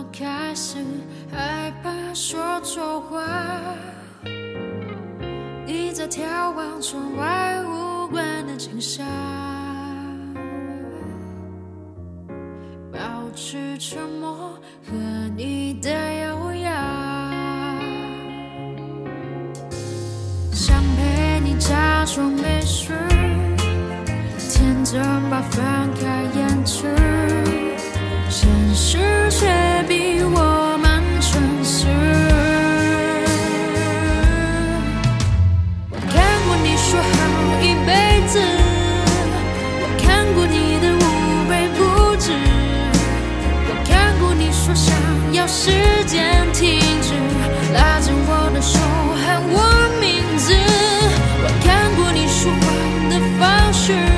么开始害怕说错话？你在眺望窗外无关的景象，保持沉默和你的优雅，想陪你假装没事，天真把翻开眼睛，现实却比我们诚实。我看过你说好一辈子，我看过你的无微不至，我看过你说想要时间停止，拉紧我的手喊我名字，我看过你说谎的方式。